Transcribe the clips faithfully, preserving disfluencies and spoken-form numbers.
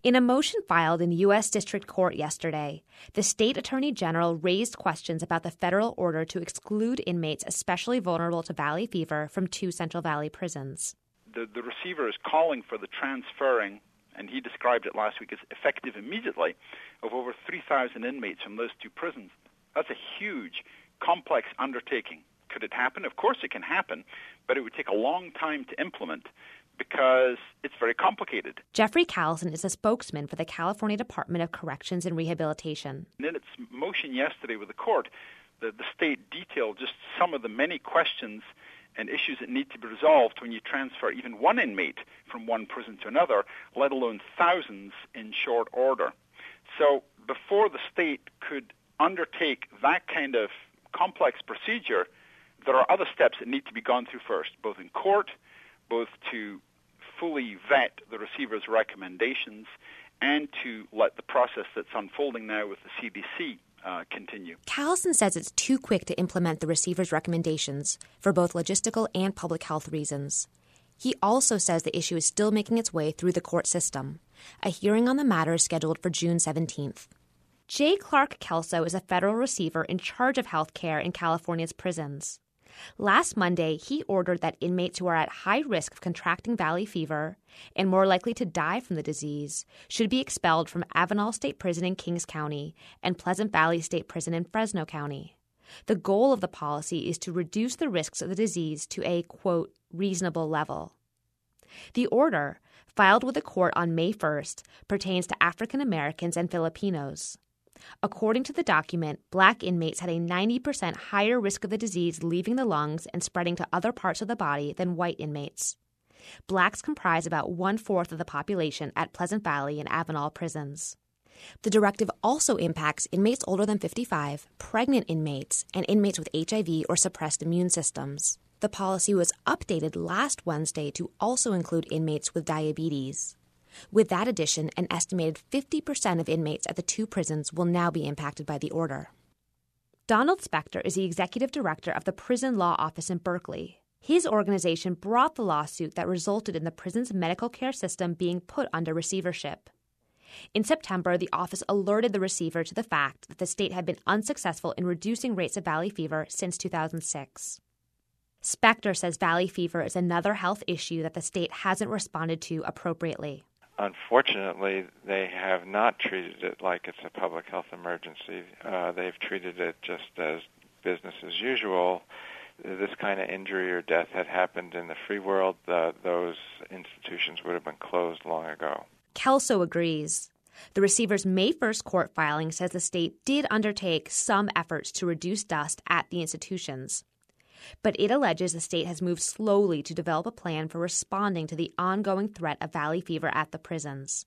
In a motion filed in U S District Court yesterday, the state attorney general raised questions about the federal order to exclude inmates especially vulnerable to valley fever from two Central Valley prisons. The, the receiver is calling for the transferring, and he described it last week as effective immediately, of over three thousand inmates from those two prisons. That's a huge, complex undertaking. Could it happen? Of course it can happen, but it would take a long time to implement, because it's very complicated. Jeffrey Callison is a spokesman for the California Department of Corrections and Rehabilitation. In its motion yesterday with the court, the, the state detailed just some of the many questions and issues that need to be resolved when you transfer even one inmate from one prison to another, let alone thousands in short order. So before the state could undertake that kind of complex procedure, there are other steps that need to be gone through first, both in court, both to fully vet the receiver's recommendations and to let the process that's unfolding now with the C D C uh, continue. Callison says it's too quick to implement the receiver's recommendations for both logistical and public health reasons. He also says the issue is still making its way through the court system. A hearing on the matter is scheduled for June seventeenth. J. Clark Kelso is a federal receiver in charge of health care in California's prisons. Last Monday, he ordered that inmates who are at high risk of contracting valley fever and more likely to die from the disease should be expelled from Avenal State Prison in Kings County and Pleasant Valley State Prison in Fresno County. The goal of the policy is to reduce the risks of the disease to a, quote, reasonable level. The order, filed with the court on May first, pertains to African Americans and Filipinos. According to the document, black inmates had a ninety percent higher risk of the disease leaving the lungs and spreading to other parts of the body than white inmates. Blacks comprise about one-fourth of the population at Pleasant Valley and Avenal prisons. The directive also impacts inmates older than fifty-five, pregnant inmates, and inmates with H I V or suppressed immune systems. The policy was updated last Wednesday to also include inmates with diabetes. With that addition, an estimated fifty percent of inmates at the two prisons will now be impacted by the order. Donald Spector is the executive director of the Prison Law Office in Berkeley. His organization brought the lawsuit that resulted in the prison's medical care system being put under receivership. In September, the office alerted the receiver to the fact that the state had been unsuccessful in reducing rates of valley fever since two thousand six. Spector says valley fever is another health issue that the state hasn't responded to appropriately. Unfortunately, they have not treated it like it's a public health emergency. Uh, they've treated it just as business as usual. This kind of injury or death had happened in the free world, uh, those institutions would have been closed long ago. Kelso agrees. The receiver's May first court filing says the state did undertake some efforts to reduce dust at the institutions. But it alleges the state has moved slowly to develop a plan for responding to the ongoing threat of valley fever at the prisons.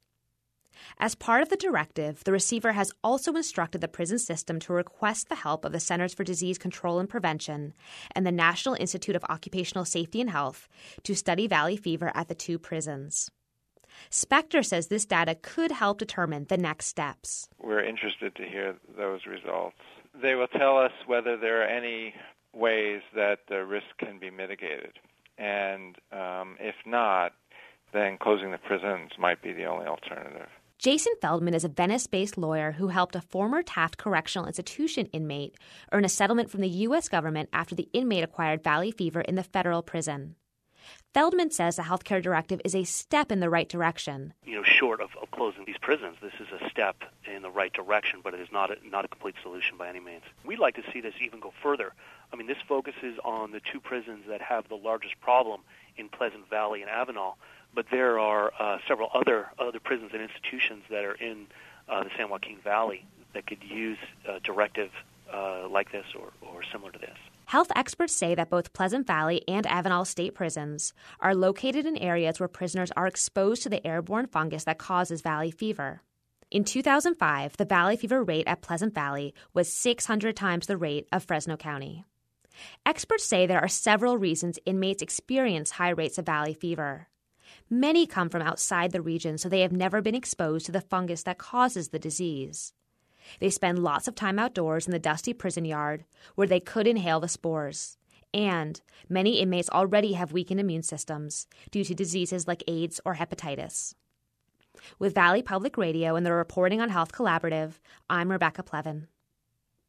As part of the directive, the receiver has also instructed the prison system to request the help of the Centers for Disease Control and Prevention and the National Institute of Occupational Safety and Health to study valley fever at the two prisons. Spector says this data could help determine the next steps. We're interested to hear those results. They will tell us whether there are any ways that the risk can be mitigated. And um, if not, then closing the prisons might be the only alternative. Jason Feldman is a Venice-based lawyer who helped a former Taft Correctional Institution inmate earn a settlement from the U S government after the inmate acquired valley fever in the federal prison. Feldman says the healthcare directive is a step in the right direction. You know, short of, of closing these prisons, this is a step in the right direction, but it is not a, not a complete solution by any means. We'd like to see this even go further. I mean, this focuses on the two prisons that have the largest problem in Pleasant Valley and Avenal, but there are uh, several other other prisons and institutions that are in uh, the San Joaquin Valley that could use a directive uh, like this or, or similar to this. Health experts say that both Pleasant Valley and Avenal state prisons are located in areas where prisoners are exposed to the airborne fungus that causes valley fever. In two thousand five, the valley fever rate at Pleasant Valley was six hundred times the rate of Fresno County. Experts say there are several reasons inmates experience high rates of valley fever. Many come from outside the region, so they have never been exposed to the fungus that causes the disease. They spend lots of time outdoors in the dusty prison yard where they could inhale the spores. And many inmates already have weakened immune systems due to diseases like AIDS or hepatitis. With Valley Public Radio and the Reporting on Health Collaborative, I'm Rebecca Plevin.